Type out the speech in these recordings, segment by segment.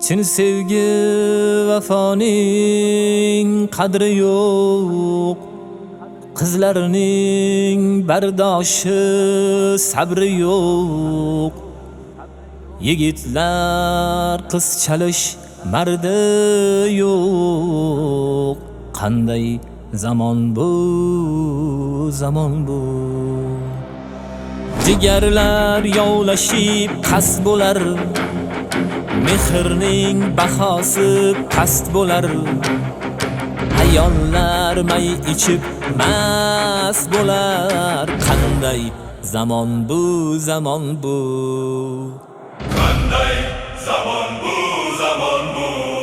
Chin sevgi vafoning qadri yo'q, qizlarining bardoshi sabri yo'q. Yigitlar qiz chalish mardi yo'q. Qanday zamon bu, zamon bu. Jigarlar yovlashib qasd bo'lar, mehrning bahosi past bo'lar. Ayollar may ichib mast bo'lar. Qanday zamon bu, zamon bu. Qanday zamon bu, zamon bu.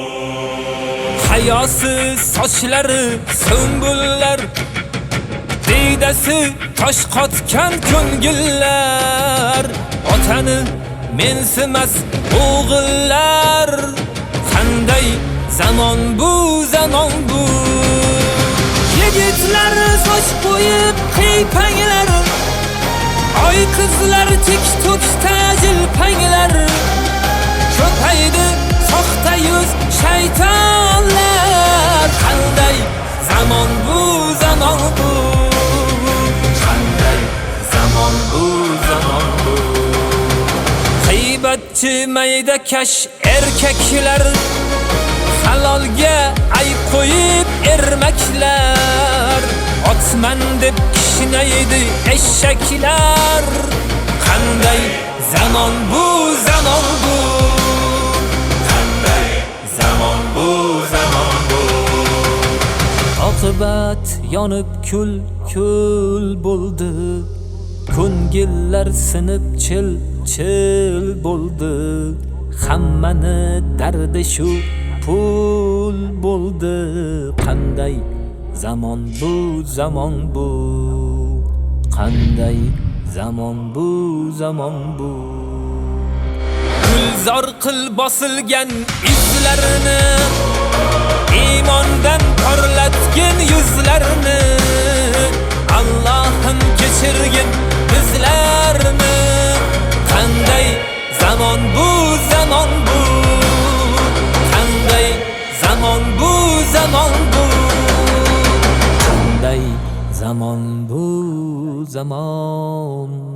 Hayosiz sochlari so'ngullar, diydasi tosh qotgan ko'ngillar. Otani mensimas o'g'illar. Qanday zamon bu, zamon bu. Yigitlar soch qo'yib qiypanglar, oy qizlar tik to'kda jilpanglar. Ko'paydi soxta yuz shaytonlar. Qanday zamon bu, zamon bu. Qanday zamon bu, zamon bu. G'iybatchi mayda kash erkaklar, halolga ayb qo'yib ermaklar. Otman deb kishnaydi eshaklar. Qanday zamon bu, zamon bu. Qanday zamon bu, zamon bu. Oqibat yonib kul kul bo'ldi, ko'ngillar sinib chil chil bo'ldi. Hammani dardi shu pul bo'ldi. Qanday zamon bu, zamon bu. Qanday zamon bu, zamon bu. Gulzor qil bosilgan izlarini, iymondan porlatgin yuzlarini. Allohim kechirgin bizlarni. Qanday zamon bu, zamon bu. Qanday zamon bu, zamon bu. Qanday zamon bu, zamon